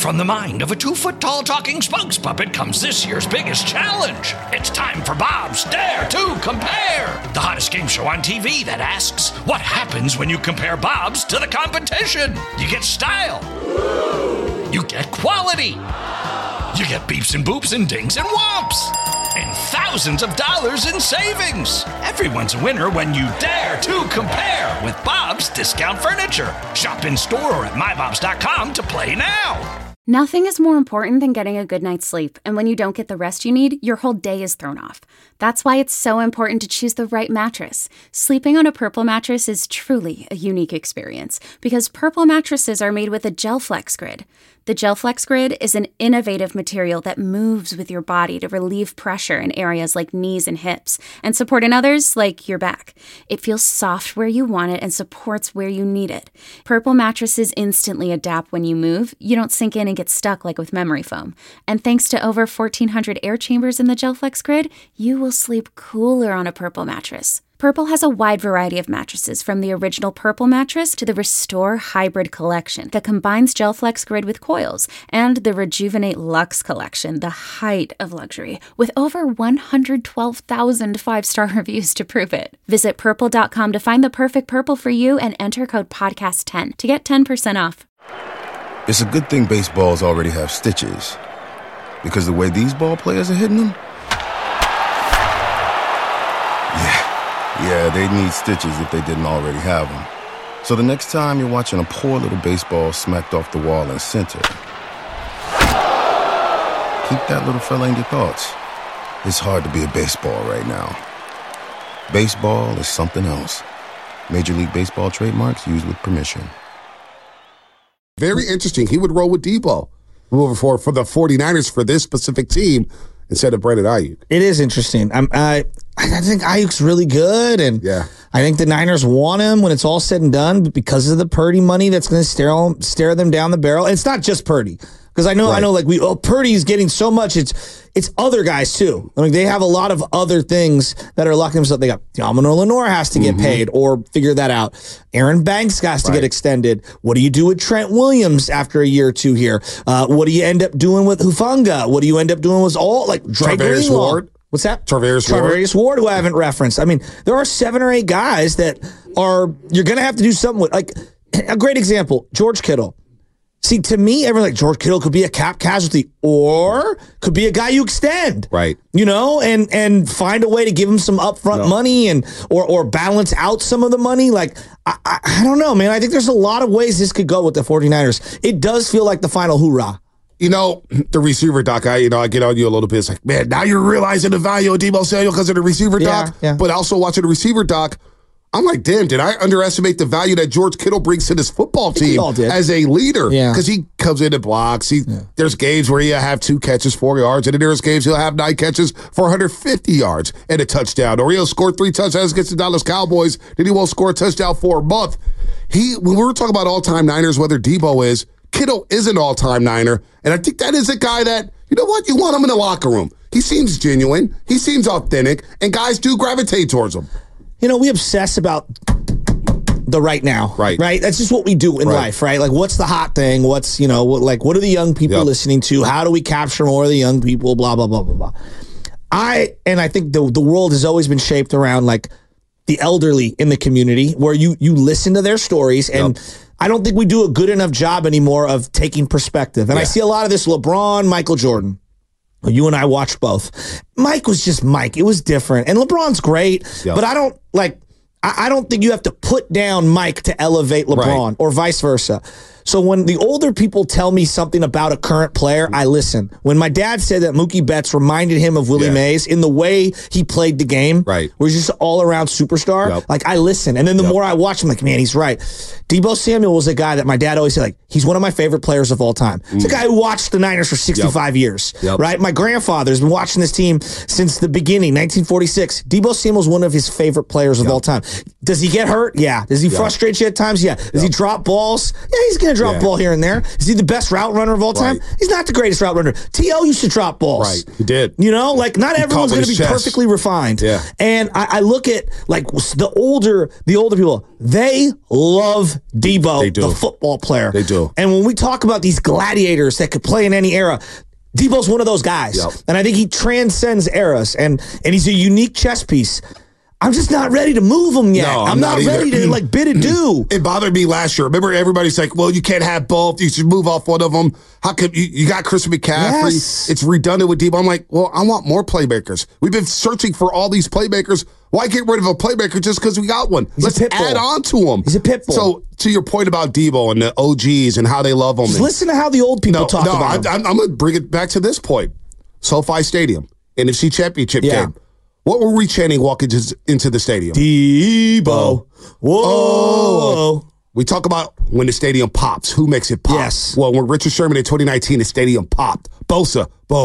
from the mind of a 2-foot-tall talking spokes puppet comes this year's biggest challenge. It's time for Bob's Dare to Compare, the hottest game show on TV that asks, what happens when you compare Bob's to the competition? You get style. You get quality. You get beeps and boops and dings and whomps. And thousands of dollars in savings. Everyone's a winner when you dare to compare with Bob's Discount Furniture. Shop in store or at mybobs.com to play now. Nothing is more important than getting a good night's sleep, and when you don't get the rest you need, your whole day is thrown off. That's why it's so important to choose the right mattress. Sleeping on a Purple mattress is truly a unique experience, because Purple mattresses are made with a GelFlex Grid. The GelFlex Grid is an innovative material that moves with your body to relieve pressure in areas like knees and hips, and support in others like your back. It feels soft where you want it and supports where you need it. Purple mattresses instantly adapt when you move. You don't sink in and get stuck like with memory foam. And thanks to over 1,400 air chambers in the GelFlex Grid, you will sleep cooler on a Purple mattress. Purple has a wide variety of mattresses, from the original Purple mattress to the Restore Hybrid collection that combines GelFlex Grid with coils, and the Rejuvenate Luxe collection, the height of luxury, with over 112,000 five-star reviews to prove it. Visit Purple.com to find the perfect Purple for you and enter code PODCAST10 to get 10% off. It's a good thing baseballs already have stitches, because the way these ball players are hitting them, yeah, they need stitches if they didn't already have them. So the next time you're watching a poor little baseball smacked off the wall in center, keep that little fella in your thoughts. It's hard to be a baseball right now. Baseball is something else. Major League Baseball trademarks used with permission. Very interesting. He would roll with Debo for the 49ers for this specific team instead of Brandon Ayuk. It is interesting. I think Ayuk's really good, and I think the Niners want him when it's all said and done, but because of the Purdy money that's going to stare them down the barrel. And it's not just Purdy, because I know like Purdy's getting so much. It's other guys too. I mean, they have a lot of other things that are locking themselves. They got Domino Lenore has to get paid or figure that out. Aaron Banks has to get extended. What do you do with Trent Williams after a year or two here? What do you end up doing with Hufanga? What do you end up doing with Dre Greenlaw? What's that? Tarvarius Ward, who I haven't referenced. I mean, there are 7 or 8 guys that you're going to have to do something with. Like, a great example, George Kittle. See, to me, everyone's like, George Kittle could be a cap casualty or could be a guy you extend. Right. You know, and find a way to give him some upfront money or balance out some of the money. Like, I don't know, man. I think there's a lot of ways this could go with the 49ers. It does feel like the final hoorah. You know, the receiver doc, I get on you a little bit. It's like, man, now you're realizing the value of Deebo Samuel because of the receiver doc. Yeah. But also watching the receiver doc, I'm like, damn, did I underestimate the value that George Kittle brings to this football team as a leader? Yeah. Because he comes in and blocks. There's games where he'll have 2 catches, 4 yards, and then there's games he'll have 9 catches for 150 yards and a touchdown. Or he'll score 3 touchdowns against the Dallas Cowboys, then he won't score a touchdown for a month. When we're talking about all-time Niners, whether Deebo is, Kittle is an all-time Niner, and I think that is a guy that, you know what, you want him in the locker room. He seems genuine, he seems authentic, and guys do gravitate towards him. You know, we obsess about the right now, right? That's just what we do in life, right? Like, what's the hot thing? What's, what are the young people listening to? How do we capture more of the young people? Blah, blah, blah, blah, blah. I think the world has always been shaped around, like, the elderly in the community, where you listen to their stories, and I don't think we do a good enough job anymore of taking perspective. And I see a lot of this LeBron, Michael Jordan. You and I watched both. Mike was just Mike. It was different. And LeBron's great, but I don't think you have to put down Mike to elevate LeBron or vice versa. So when the older people tell me something about a current player, I listen. When my dad said that Mookie Betts reminded him of Willie Mays in the way he played the game, where he's just all-around superstar, like, I listen. And then the more I watch, I'm like, man, he's right. Deebo Samuel was a guy that my dad always said, like, he's one of my favorite players of all time. He's a guy who watched the Niners for 65 years, right? My grandfather's been watching this team since the beginning, 1946. Deebo Samuel's one of his favorite players of all time. Does he get hurt? Yeah. Does he frustrate you at times? Yeah. Does he drop balls? Yeah, he's going to drop a ball here and there. Is he the best route runner of all time? He's not the greatest route runner. T.O. used to drop balls. Right, he did. You know, like not everyone's going to be perfectly refined. Yeah. And I look at like the older people, they love Debo, the football player. They do. And when we talk about these gladiators that could play in any era, Debo's one of those guys. Yep. And I think he transcends eras, and he's a unique chess piece. I'm just not ready to move him yet. No, I'm not ready to like bid adieu. It bothered me last year. Remember, everybody's like, well, you can't have both. You should move off one of them. How come you got Christian McCaffrey? Yes. It's redundant with Debo. I'm like, well, I want more playmakers. We've been searching for all these playmakers. Why get rid of a playmaker just because we got one? Let's add on to him. He's a pit bull. So, to your point about Debo and the OGs and how they love him. Just listen to how the old people talk about him. I'm going to bring it back to this point. SoFi Stadium, NFC Championship game. What were we chanting walking into the stadium? Debo. Whoa. We talk about when the stadium pops. Who makes it pop? Yes. Well, when Richard Sherman in 2019, the stadium popped. Bosa.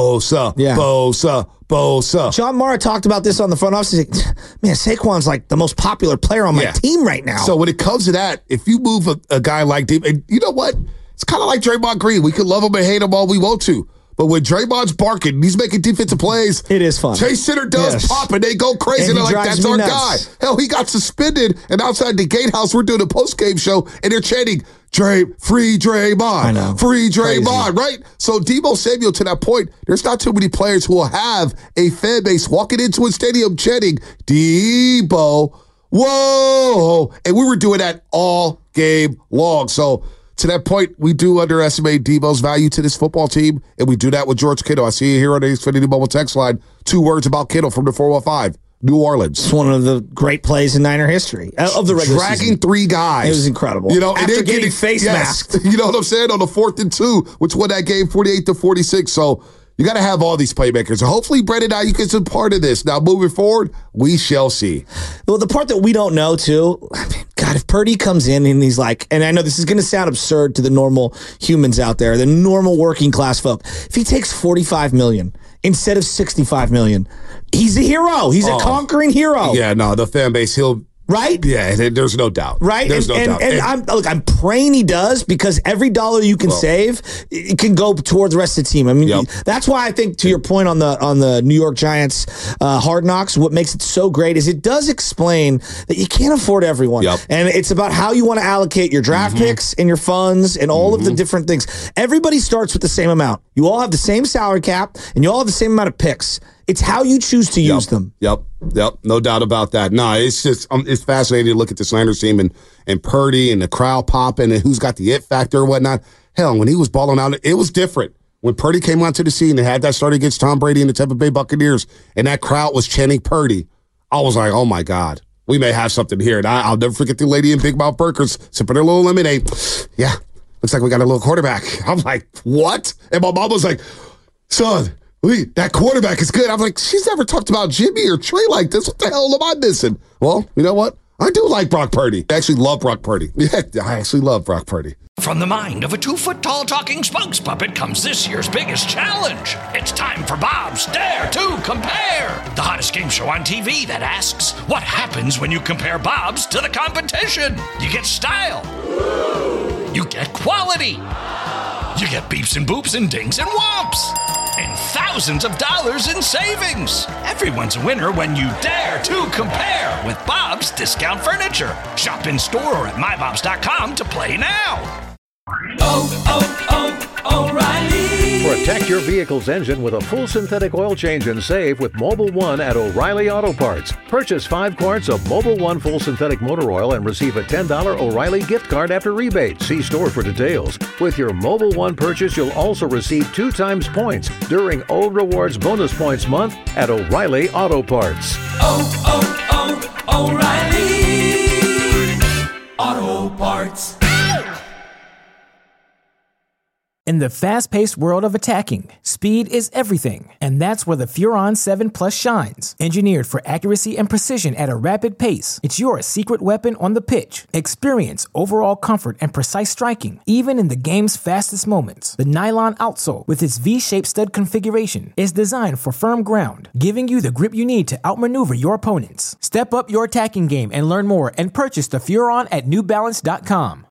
John Mara talked about this on the front office. He's like, man, Saquon's like the most popular player on my team right now. So when it comes to that, if you move a guy like Debo, and you know what? It's kind of like Draymond Green. We can love him and hate him all we want to. But when Draymond's barking, he's making defensive plays. It is fun. Chase Center does pop, and they go crazy. And they're like, that's our guy. Hell, he got suspended, and outside the gatehouse, we're doing a post-game show, and they're chanting, free Draymond. I know. Free Draymond, right? So Debo Samuel, to that point, there's not too many players who will have a fan base walking into a stadium chanting, Debo, whoa. And we were doing that all game long. So to that point, we do underestimate Debo's value to this football team, and we do that with George Kittle. I see you here on the Xfinity Mobile text line. 2 words about Kittle from the 415. New Orleans. It's one of the great plays in Niner history of the regular season. Dragging 3 guys. It was incredible. You know, after getting face masked. You know what I'm saying? On the 4th and 2, which won that game 48-46. So you got to have all these playmakers. So hopefully, Brandon Ayuk is a part of this. Now, moving forward, we shall see. Well, the part that we don't know, too, God, if Purdy comes in and he's like, and I know this is going to sound absurd to the normal humans out there, the normal working class folk, if he takes $45 million instead of $65 million, he's a hero. He's a conquering hero. Yeah, no, the fan base, right? Yeah, there's no doubt. Right? There's no doubt. And I'm praying he does, because every dollar you can save, it can go towards the rest of the team. I mean, that's why I think, to your point on the New York Giants Hard Knocks, what makes it so great is it does explain that you can't afford everyone. And it's about how you want to allocate your draft picks and your funds and all of the different things. Everybody starts with the same amount. You all have the same salary cap, and you all have the same amount of picks. It's how you choose to use them. Yep. No doubt about that. No, it's just it's fascinating to look at the Niners team and Purdy and the crowd popping and who's got the it factor and whatnot. Hell, when he was balling out, it was different. When Purdy came onto the scene and had that start against Tom Brady and the Tampa Bay Buccaneers, and that crowd was chanting Purdy, I was like, oh my God, we may have something here. And I'll never forget the lady in Big Mouth Burgers sipping her little lemonade. Yeah, looks like we got a little quarterback. I'm like, what? And my mom was like, son, that quarterback is good. I'm like, she's never talked about Jimmy or Trey like this. What the hell am I missing? Well, you know what? I do like Brock Purdy. I actually love Brock Purdy. Yeah, I actually love Brock Purdy. From the mind of a 2-foot-tall talking spokes puppet comes this year's biggest challenge. It's time for Bob's Dare to Compare, the hottest game show on TV that asks, what happens when you compare Bob's to the competition? You get style. You get quality. You get beeps and boops and dings and whomps. And thousands of dollars in savings. Everyone's a winner when you dare to compare with Bob's Discount Furniture. Shop in store or at mybobs.com to play now. O'Reilly. Protect your vehicle's engine with a full synthetic oil change and save with Mobil 1 at O'Reilly Auto Parts. Purchase 5 quarts of Mobil 1 full synthetic motor oil and receive a $10 O'Reilly gift card after rebate. See store for details. With your Mobil 1 purchase, you'll also receive 2 times points during O Rewards Bonus Points Month at O'Reilly Auto Parts. O'Reilly Auto Parts. In the fast-paced world of attacking, speed is everything, and that's where the Furon 7 Plus shines. Engineered for accuracy and precision at a rapid pace, it's your secret weapon on the pitch. Experience overall comfort and precise striking, even in the game's fastest moments. The nylon outsole, with its V-shaped stud configuration, is designed for firm ground, giving you the grip you need to outmaneuver your opponents. Step up your attacking game and learn more and purchase the Furon at NewBalance.com.